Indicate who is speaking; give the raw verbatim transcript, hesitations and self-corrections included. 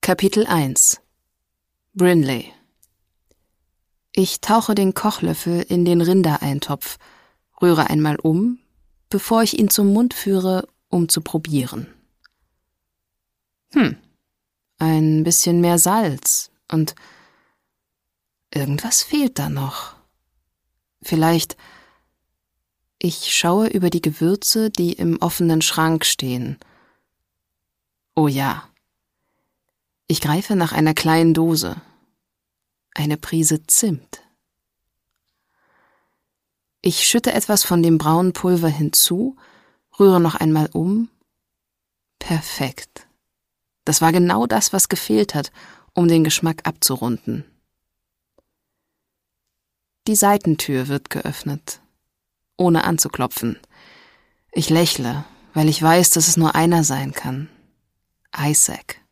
Speaker 1: Kapitel eins. Brinley. Ich tauche den Kochlöffel in den Rindereintopf, rühre einmal um, bevor ich ihn zum Mund führe, um zu probieren. Hm, ein bisschen mehr Salz und irgendwas fehlt da noch. Vielleicht... Ich schaue über die Gewürze, die im offenen Schrank stehen. Oh ja. Ich greife nach einer kleinen Dose. Eine Prise Zimt. Ich schütte etwas von dem braunen Pulver hinzu, rühre noch einmal um. Perfekt. Das war genau das, was gefehlt hat, um den Geschmack abzurunden. Die Seitentür wird geöffnet, ohne anzuklopfen. Ich lächle, weil ich weiß, dass es nur einer sein kann. Isaac.